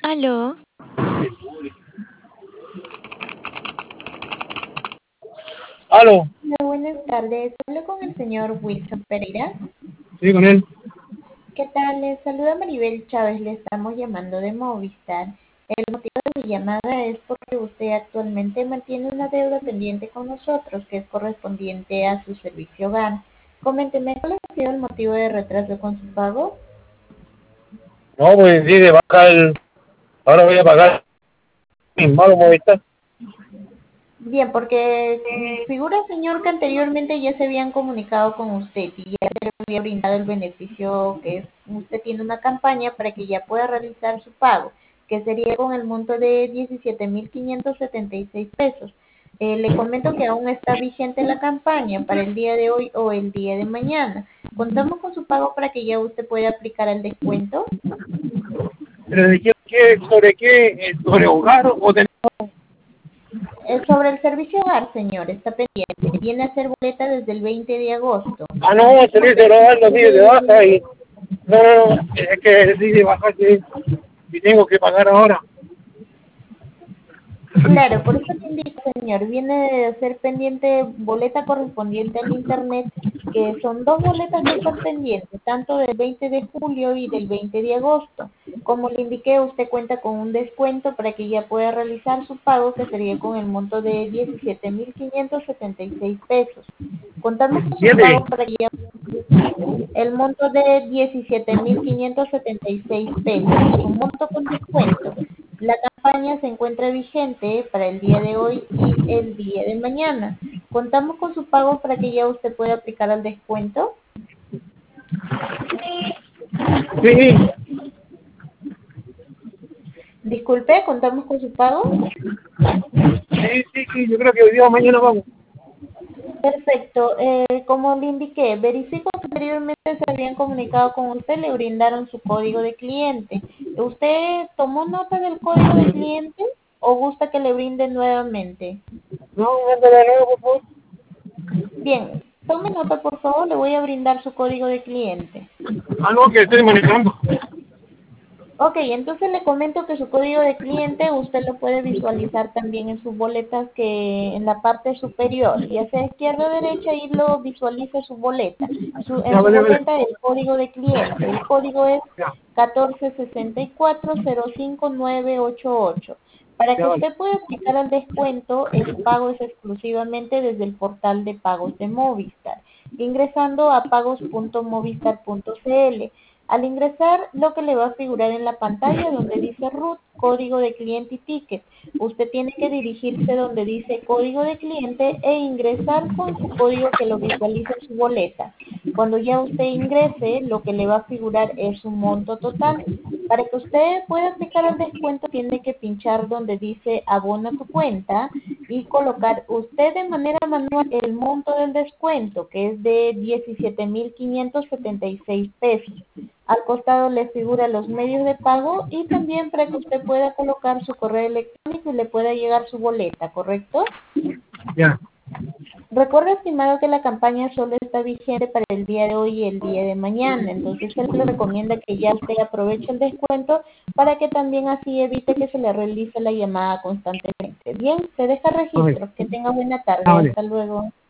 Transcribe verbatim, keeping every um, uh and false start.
Aló, Aló, Hola, buenas tardes. Hablo con el señor Wilson Pereira. sí, con él. ¿Qué tal? Les saluda Maribel Chávez. Le estamos llamando de Movistar. El motivo de mi llamada es porque usted actualmente mantiene una deuda pendiente con nosotros que es correspondiente a su servicio hogar. Coménteme, ¿cuál ha sido el motivo de retraso con su pago? No, pues sí, de bajar, ahora voy a pagar mi malo Movistar. Bien, porque mm, figura, señor, que anteriormente ya se habían comunicado con usted y ya se le había brindado el beneficio que es, usted tiene una campaña para que ya pueda realizar su pago, que sería con el monto de diecisiete mil quinientos setenta y seis pesos. Eh, le comento que aún está vigente la campaña para el día de hoy o el día de mañana. Contamos con su pago para que ya usted pueda aplicar el descuento. Pero de qué, qué- sobre qué, eh, sobre hogar o de... Eh, sobre el servicio hogar, señor, está pendiente. Viene a ser boleta desde el veinte de agosto. Ah, no, servicio de hogar, los días de baja y... No, no, no, es que sí, de baja sí, y tengo que pagar ahora. Claro, por eso le indico, señor, viene de ser pendiente boleta correspondiente al Internet, que son dos boletas que están pendientes, tanto del veinte de julio y del veinte de agosto. Como le indiqué, usted cuenta con un descuento para que ya pueda realizar su pago, que sería con el monto de diecisiete mil quinientos setenta y seis pesos. Contamos con su diecisiete. pago para que ya el monto de diecisiete mil quinientos setenta y seis pesos es un monto con descuento. La campaña se encuentra vigente para el día de hoy y el día de mañana. Contamos con su pago para que ya usted pueda aplicar al descuento. Sí, Disculpe, contamos con su pago. sí, sí, sí, yo creo que hoy día o mañana vamos. Perfecto. Eh, como le indiqué, verifico que anteriormente se habían comunicado con usted, le brindaron su código de cliente. ¿Usted tomó nota del código de cliente o gusta que le brinden nuevamente? No, mándale de nuevo, por favor. Bien, tome nota por favor, le voy a brindar su código de cliente. Ah, no, que estoy manejando. Ok, entonces le comento que su código de cliente usted lo puede visualizar también en sus boletas que en la parte superior, ya sea izquierda o derecha, y lo visualice su boleta. Su, en Ya, su vale, vale. boleta el código de cliente, el código es Ya, catorce sesenta y cuatro cero cinco nueve ocho ocho. Para ya, que vale. usted pueda aplicar el descuento, el pago es exclusivamente desde el portal de pagos de Movistar, ingresando a pagos punto movistar punto cl. Al ingresar, lo que le va a figurar en la pantalla donde dice root, código de cliente y ticket. Usted tiene que dirigirse donde dice código de cliente e ingresar con su código que lo visualiza en su boleta. Cuando ya usted ingrese, lo que le va a figurar es un monto total. Para que usted pueda aplicar el descuento, tiene que pinchar donde dice abona tu cuenta y colocar usted de manera manual el monto del descuento, que es de diecisiete mil quinientos setenta y seis pesos. Al costado le figura los medios de pago y también para que usted pueda colocar su correo electrónico y le pueda llegar su boleta, ¿correcto? Ya. Recuerda, estimado, que la campaña solo está vigente para el día de hoy y el día de mañana, entonces se le recomienda que ya usted aproveche el descuento para que también así evite que se le realice la llamada constantemente. Bien, se deja Ok, registro. Que tenga buena ya, tarde. vale. Hasta luego.